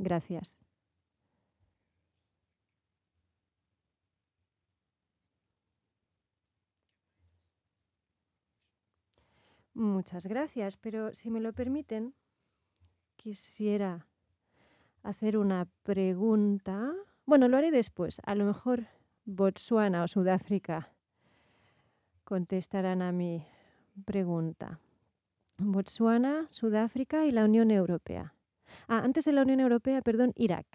Gracias. Muchas gracias, pero si me lo permiten, quisiera hacer una pregunta. Bueno, lo haré después. A lo mejor Botsuana o Sudáfrica contestarán a mi pregunta. Botsuana, Sudáfrica y la Unión Europea. Antes de la Unión Europea, perdón, Irak.